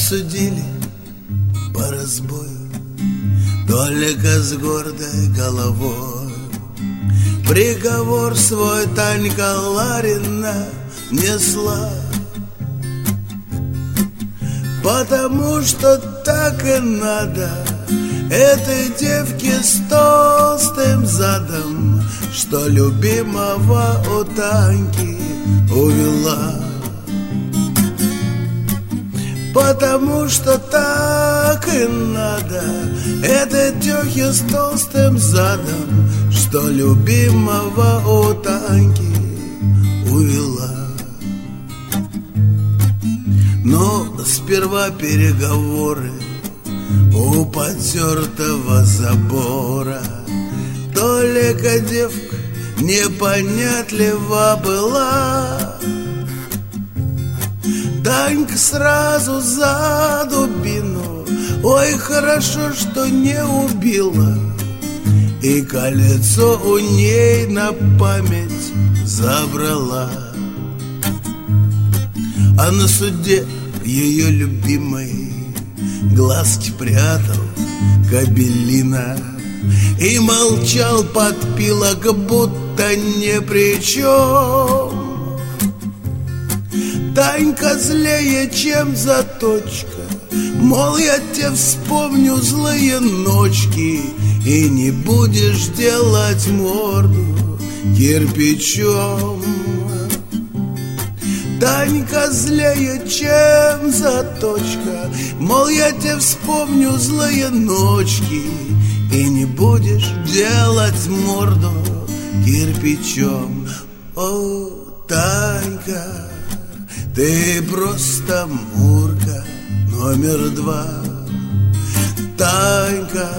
осудили по разбою, только с гордой головой. Приговор свой Танька Ларина несла, потому что так и надо этой девке с толстым задом, что любимого у Таньки увела. Потому что так и надо этой тёхе с толстым задом, что любимого у Таньки увела. Но сперва переговоры у потертого забора. Только девка непонятлива была, Танька сразу за дубину, ой, хорошо, что не убила, и колецо у ней на память забрала. А на суде ее любимой глазки прятал Кобелина и молчал, подпилок, будто ни при чем. Танька злее, чем заточка, мол, я тебе вспомню злые ночки, и не будешь делать морду кирпичом. Танька злее, чем заточка, мол, я тебе вспомню злые ночки, и не будешь делать морду кирпичом. О, Танька, ты просто мурка номер 2. Танька,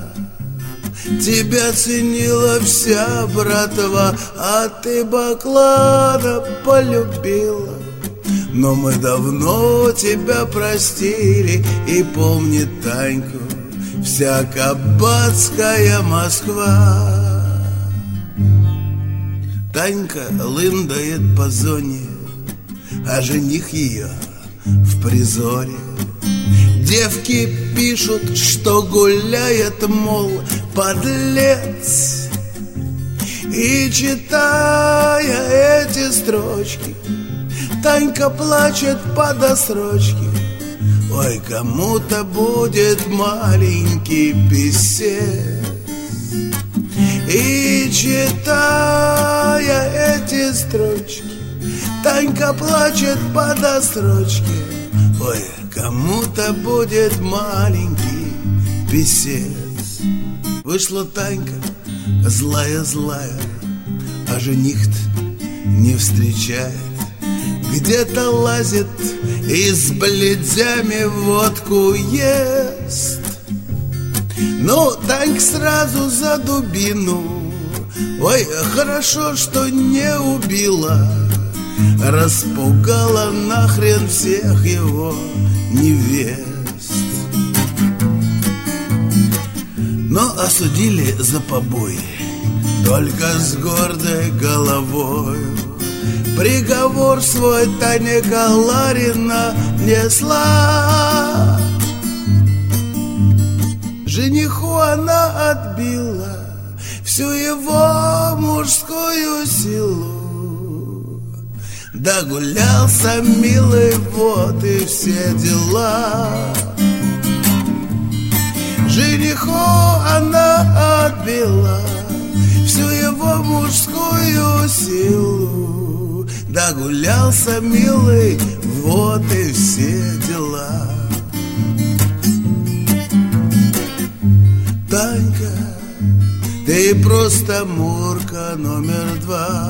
тебя ценила вся братва, а ты баклана полюбила. Но мы давно тебя простили, и помнит Таньку вся кабацкая Москва. Танька лындает по зоне, а жених ее в призоре. Девки пишут, что гуляет, мол, подлец. И читая эти строчки, Танька плачет по досрочке. Ой, кому-то будет маленький писец. И читая эти строчки, Танька плачет по досрочке. Ой, кому-то будет маленький писец. Вышла Танька злая-злая, а жених-то не встречает. Где-то лазит и с бледями водку ест. Ну, Танька сразу за дубину, ой, хорошо, что не убила, распугала нахрен всех его невест. Но осудили за побои только с гордой головой. Приговор свой Танька Ларина несла. Жениху она отбила всю его мужскую силу. Догулялся милый, вот и все дела. Жениху она отбила всю его мужскую силу. Догулялся милый, вот и все дела. Танька, ты просто мурка номер 2.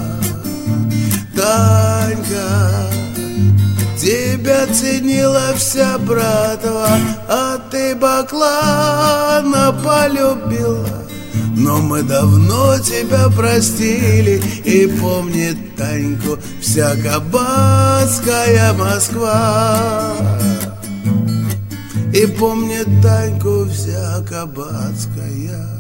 Танька, тебя ценила вся братва, а ты баклана полюбила. Но мы давно тебя простили, и помнит Таньку вся кабацкая Москва. И помнит Таньку вся кабацкая